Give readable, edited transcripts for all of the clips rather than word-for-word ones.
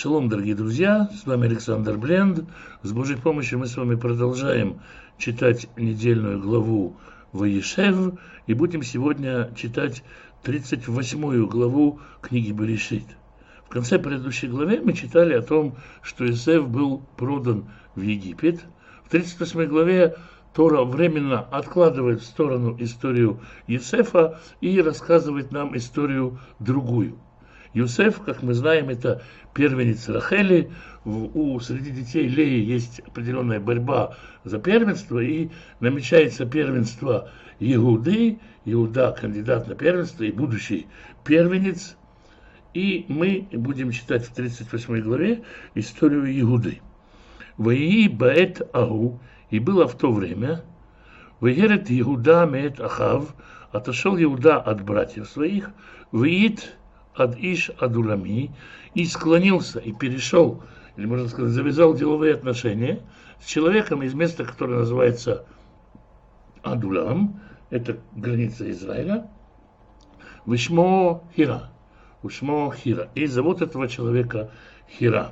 Шалом, дорогие друзья, с вами Александр Бленд. С Божьей помощью мы с вами продолжаем читать недельную главу Ваешев и будем сегодня читать 38 главу книги Берешит. В конце предыдущей главы мы читали о том, что Иосиф был продан в Египет. В 38 главе Тора временно откладывает в сторону историю Иосифа и рассказывает нам историю другую. Иосиф, как мы знаем, это первенец Рахели. Среди детей Леи есть определенная борьба за первенство, и намечается первенство Иуды. Иуда кандидат на первенство и будущий первенец. И мы будем читать в 38 главе историю Иуды. «Ваии баэт агу», и было в то время, «Ваерет Иуда меэт Ахав», отошел Иуда от братьев своих, «Ваит ад иш адулами», и склонился, и перешел, или можно сказать, завязал деловые отношения с человеком из места, которое называется Адулам, это граница Израиля, Вишмо Хира, и зовут этого человека Хира.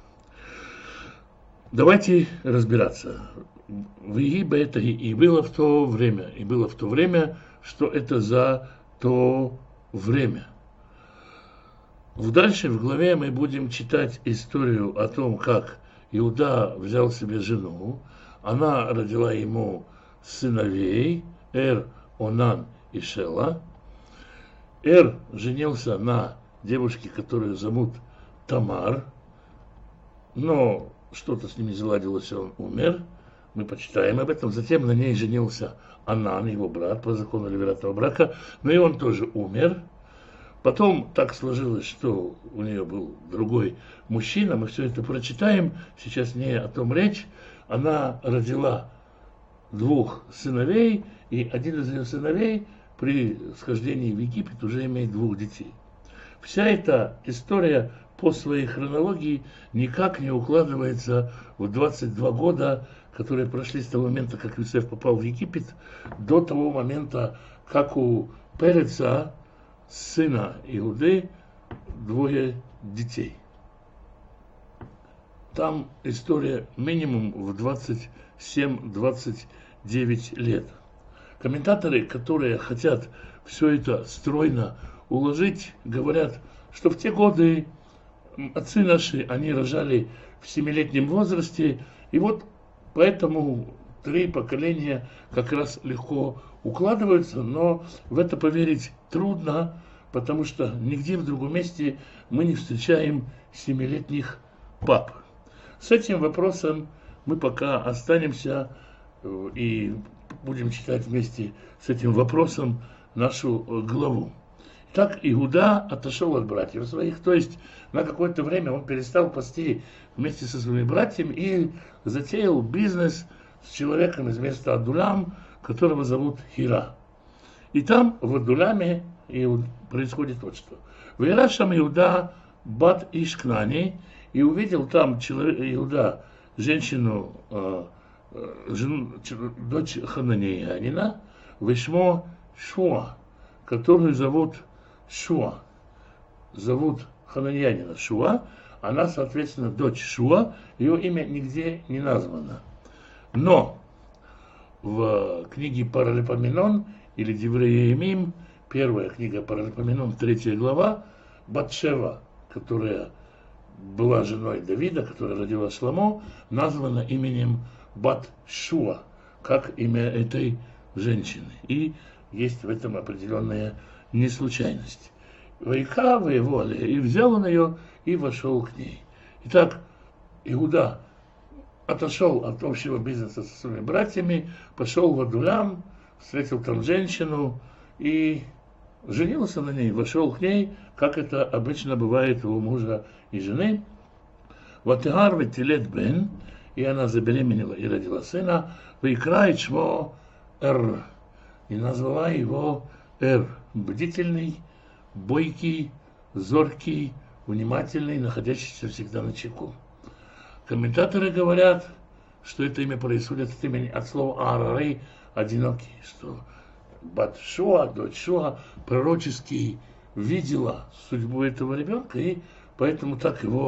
Давайте разбираться. В Египте это и было в то время, что это за то время. Дальше в главе мы будем читать историю о том, как Иуда взял себе жену. Она родила ему сыновей Эр, Онан и Шела. Эр женился на девушке, которую зовут Тамар, но что-то с ним не заладилось, он умер. Мы почитаем об этом. Затем на ней женился Онан, его брат, по закону ливератного брака, но и он тоже умер. Потом так сложилось, что у нее был другой мужчина, мы все это прочитаем, сейчас не о том речь. Она родила двух сыновей, и один из ее сыновей при схождении в Египет уже имеет двух детей. Вся эта история по своей хронологии никак не укладывается в 22 года, которые прошли с того момента, как Иосиф попал в Египет, до того момента, как у Переца, сына Иуды, двое детей. Там история минимум в 27-29 лет. Комментаторы, которые хотят все это стройно уложить, говорят, что в те годы отцы наши, они рожали в 7-летнем возрасте, и вот поэтому 3 поколения как раз легко укладываются, но в это поверить трудно, потому что нигде в другом месте мы не встречаем 7-летних пап. С этим вопросом мы пока останемся и будем читать вместе с этим вопросом нашу главу. Так Иуда отошел от братьев своих, то есть на какое-то время он перестал пасти вместе со своими братьями и затеял бизнес с человеком из места Адулам, которого зовут Хира. И там, в Адуламе, происходит вот что. «Ваирашам Иуда бат Ишкнани», и увидел там Иуда женщину, дочь Хананеянина, Вишмо Шуа, которую зовут Шуа. Зовут Хананеянина Шуа, она, соответственно, дочь Шуа, ее имя нигде не названо. Но в книге Паралипоменон или Деврей Емим, первая книга Паралипоменон, 3 глава, Батшева, которая была женой Давида, которая родила Шломо, названа именем Бат-Шуа, как имя этой женщины. И есть в этом определенная неслучайность. Вайка воевали, и взял он ее и вошел к ней. Итак, Иуда отошел от общего бизнеса со своими братьями, пошел в Адулам, встретил там женщину и женился на ней, вошел к ней, как это обычно бывает у мужа и жены. Ватигар ветилет бен, и она забеременела и родила сына, вайкрает шмо Эр, и назвала его Эр, бдительный, бойкий, зоркий, внимательный, находящийся всегда на чеку. Комментаторы говорят, что это имя происходит от слова Арарей, одинокий, что Бат-Шуа, дочь Шуа, пророчески видела судьбу этого ребенка, и поэтому так его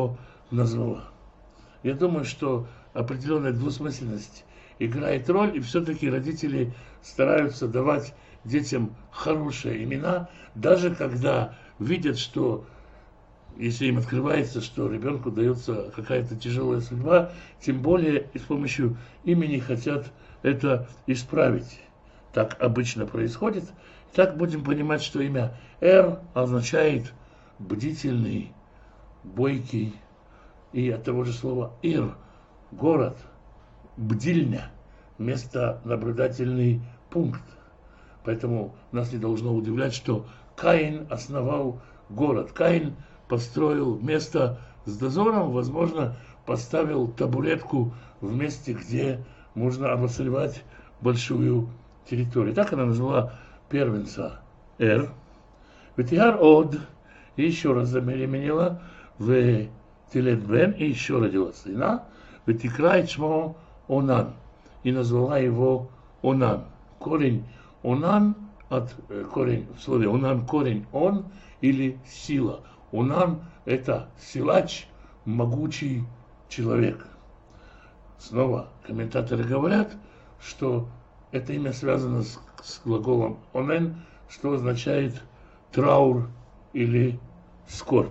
назвала. Я думаю, что определенная двусмысленность играет роль, и все-таки родители стараются давать детям хорошие имена, даже когда видят, что если им открывается, что ребенку дается какая-то тяжелая судьба, тем более и с помощью имени хотят это исправить. Так обычно происходит. Так будем понимать, что имя Эр означает бдительный, бойкий, и от того же слова Ир – город, бдильня, место наблюдательный пункт. Поэтому нас не должно удивлять, что Каин основал город. Каин построил место с дозором, возможно, поставил табуретку в месте, где можно обозревать большую территорию. Так она назвала первенца Эр. Ветигар Од, и еще раз забеременела, в Тилет Бен, и еще родила сына, Ветикра Ичмо Онан, и назвала его Онан. Корень Онан, корень в слове Онан, корень он или сила. Онан – это силач, могучий человек. Снова комментаторы говорят, что это имя связано с глаголом онен, что означает траур или скорбь.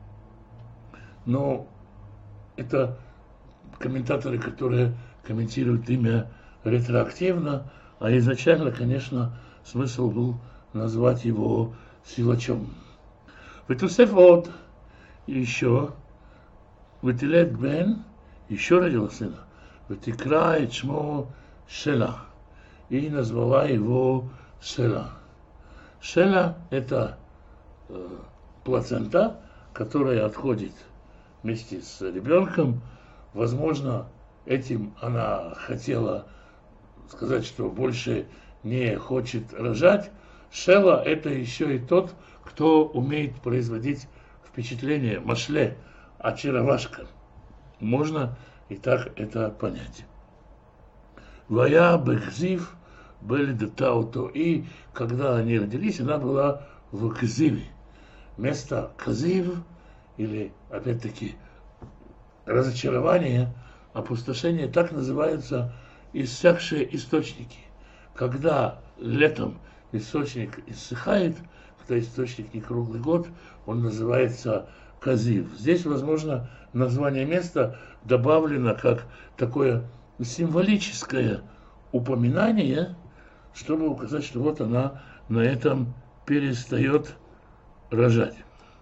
Но это комментаторы, которые комментируют имя ретроактивно, а изначально, конечно, смысл был назвать его силачом. Ветусеф Од, еще, Ветилет Бен, еще родила сына, Ветикра Ичмо Шела, и назвала его Шела. Шела – это плацента, которая отходит вместе с ребенком. Возможно, этим она хотела сказать, что больше не хочет рожать. Шела – это еще и тот, кто умеет производить впечатление, машле, очаровашка. Можно и так это понять. Вая бехзив были детауто. И когда они родились, она была в Кзиве. Место Казив, или, опять-таки, разочарование, опустошение, так называются иссякшие источники. Когда летом источник иссыхает, когда источник не круглый год, он называется Казив. Здесь, возможно, название места добавлено как такое символическое упоминание, чтобы указать, что вот она на этом перестает рожать.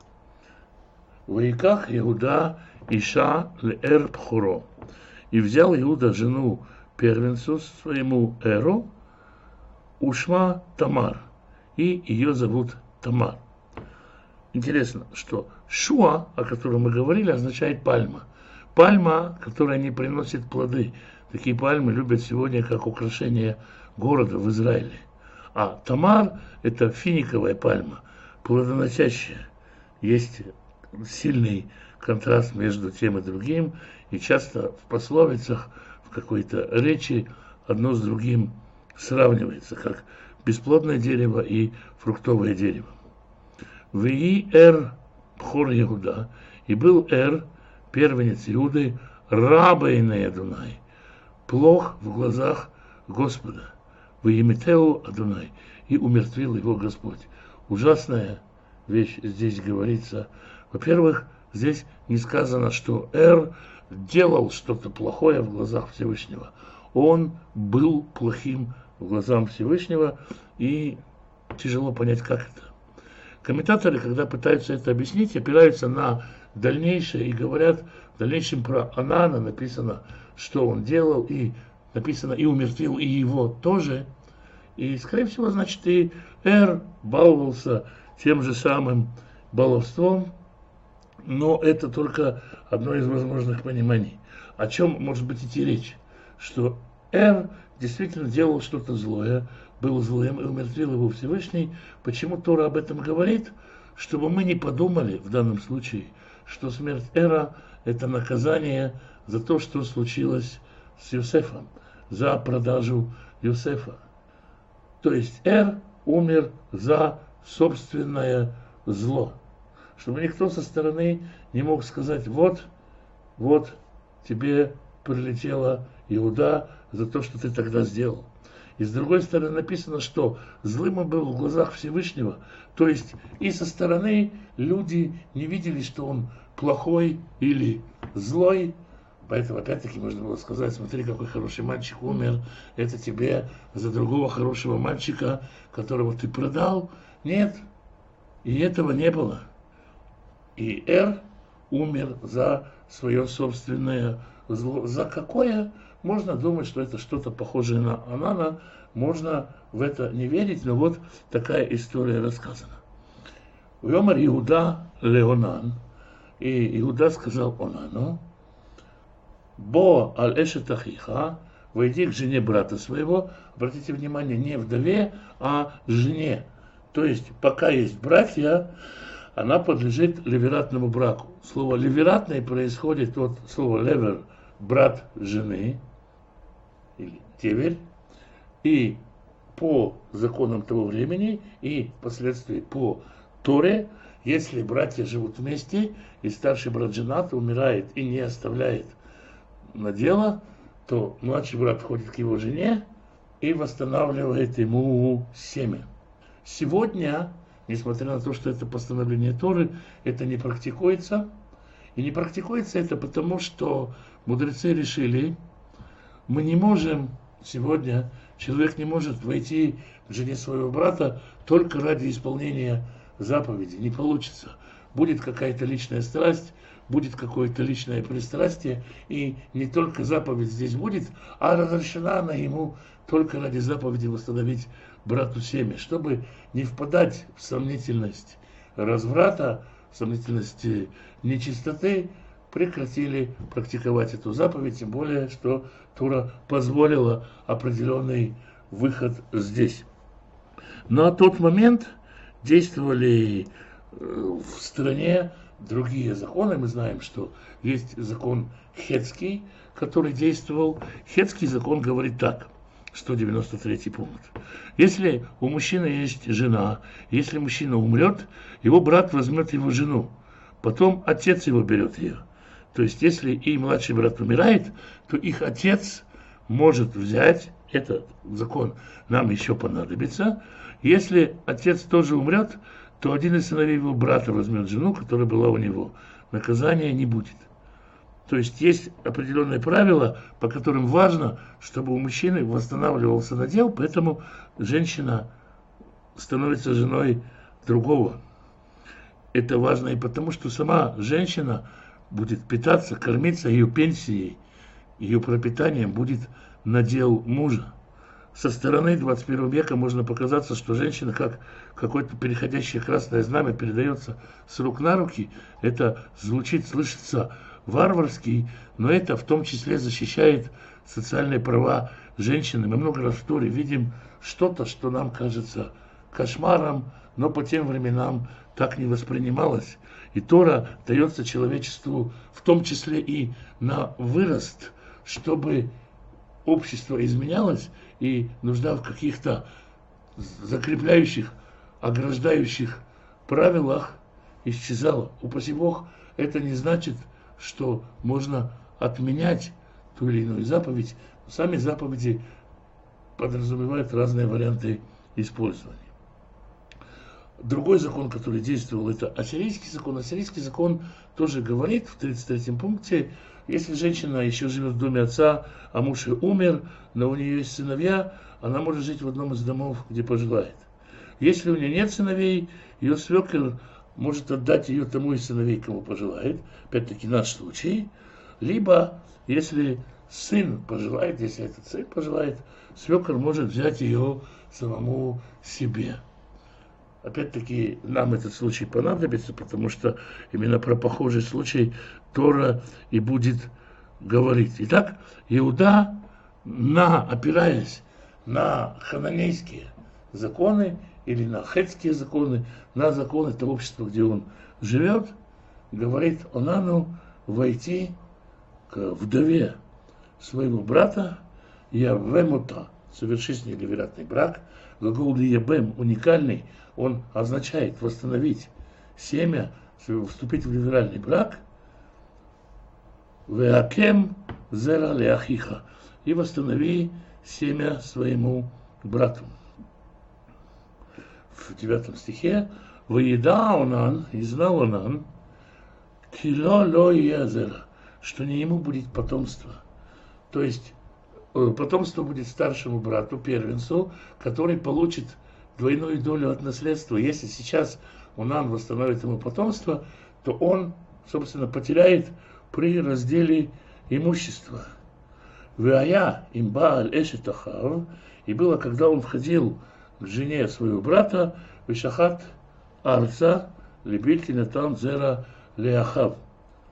Ваиках Иуда Иша Леэр Пхуро. И взял Иуда жену первенцу своему Эру, Ушма Тамар, и ее зовут Тамар. Интересно, что Шуа, о котором мы говорили, означает пальма. Пальма, которая не приносит плоды. Такие пальмы любят сегодня как украшение города в Израиле. А Тамар – это финиковая пальма, плодоносящая. Есть сильный контраст между тем и другим, и часто в пословицах, в какой-то речи одно с другим сравнивается, как бесплодное дерево и фруктовое дерево. Вии Эр Пхор Иуда, и был Эр, первенец Иуды, рабейный Адунай, плох в глазах Господа, Виемитеу Адунай, и умертвил его Господь. Ужасная вещь здесь говорится. Во-первых, здесь не сказано, что Эр делал что-то плохое в глазах Всевышнего. Он был плохим в глазах Всевышнего, и тяжело понять, как это. Комментаторы, когда пытаются это объяснить, опираются на дальнейшее и говорят, в дальнейшем про Анана написано, что он делал, и написано, и умертвил, и его тоже. И, скорее всего, значит, и Эр баловался тем же самым баловством, но это только одно из возможных пониманий. О чем может быть идти речь? Что Эр действительно делал что-то злое, был злым и умертвил его Всевышний. Почему Тора об этом говорит? Чтобы мы не подумали в данном случае, что смерть Эра – это наказание за то, что случилось с Йосефом, за продажу Йосефа. То есть Эр умер за собственное зло. Чтобы никто со стороны не мог сказать, вот вот тебе прилетела Иуда за то, что ты тогда сделал. И с другой стороны написано, что злым он был в глазах Всевышнего. То есть и со стороны люди не видели, что он плохой или злой. Поэтому опять-таки можно было сказать, смотри, какой хороший мальчик умер, это тебе за другого хорошего мальчика, которого ты продал. Нет, и этого не было. И умер за свое собственное зло. За какое? Можно думать, что это что-то похожее на Онана. Можно в это не верить, но вот такая история рассказана. Йомар Иуда Леонан. И Иуда сказал Онану: Бо аль эшет ахиха, войди к жене брата своего. Обратите внимание, не вдове, а жене. То есть, пока есть братья, она подлежит левератному браку. Слово левератный происходит от слова левер, брат жены, или теверь, и по законам того времени, и впоследствии по Торе, если братья живут вместе, и старший брат женат, умирает и не оставляет надела, то младший брат входит к его жене и восстанавливает ему семя. Сегодня, несмотря на то, что это постановление Торы, это не практикуется. И не практикуется это потому, что мудрецы решили, мы не можем сегодня, человек не может войти к жене своего брата только ради исполнения заповеди. Не получится. Будет какая-то личная страсть, будет какое-то личное пристрастие, и не только заповедь здесь будет, а разрешена она ему только ради заповеди восстановить брату семя, чтобы не впадать в сомнительность разврата, в сомнительность нечистоты, прекратили практиковать эту заповедь, тем более, что Тора позволила определенный выход здесь. Но на тот момент действовали в стране другие законы. Мы знаем, что есть закон Хетский, который действовал. Хетский закон говорит так, 193 пункт. Если у мужчины есть жена, если мужчина умрет, его брат возьмет его жену, потом отец его берет ее. То есть, если и младший брат умирает, то их отец может взять, этот закон нам еще понадобится. Если отец тоже умрет, то один из сыновей его брата возьмет жену, которая была у него. Наказания не будет. То есть есть определенные правила, по которым важно, чтобы у мужчины восстанавливался надел, поэтому женщина становится женой другого. Это важно и потому, что сама женщина будет питаться, кормиться ее пенсией, ее пропитанием будет надел мужа. Со стороны 21 века можно показаться, что женщина, как какое-то переходящее красное знамя, передается с рук на руки. Это звучит, слышится варварски, но это в том числе защищает социальные права женщины. Мы много раз в Торе видим что-то, что нам кажется кошмаром, но по тем временам так не воспринималось. И Тора дается человечеству в том числе и на вырост, чтобы общество изменялось, и нужда в каких-то закрепляющих, ограждающих правилах исчезала. Упаси Бог, это не значит, что можно отменять ту или иную заповедь. Сами заповеди подразумевают разные варианты использования. Другой закон, который действовал, это ассирийский закон. Ассирийский закон тоже говорит в 33 пункте, если женщина еще живет в доме отца, а муж ее умер, но у нее есть сыновья, она может жить в одном из домов, где пожелает. Если у нее нет сыновей, ее свекер может отдать ее тому из сыновей, кому пожелает. Опять-таки наш случай. Либо, если сын пожелает, если этот сын пожелает, свекер может взять ее самому себе. Опять-таки, нам этот случай понадобится, потому что именно про похожий случай Тора и будет говорить. Итак, Иуда, опираясь на хананейские законы или на хетские законы, на законы того общества, где он живет, говорит Онану войти к вдове своего брата, Явемута, совершить с ней левератный брак. Глагол Ябем уникальный, он означает восстановить семя, вступить в леверальный брак. Веакем зера леахиха. И восстанови семя своему брату. В 9 стихе. Воеда Онан, и знал Онан, кило ло езера, что не ему будет потомство. То есть потомство будет старшему брату, первенцу, который получит двойную долю от наследства. Если сейчас Онан восстановит ему потомство, то он, собственно, потеряет при разделе имущества. Веая имбааль эшет ахав, и было, когда он входил к жене своего брата, вишахат арца лебильки натан зера леахав,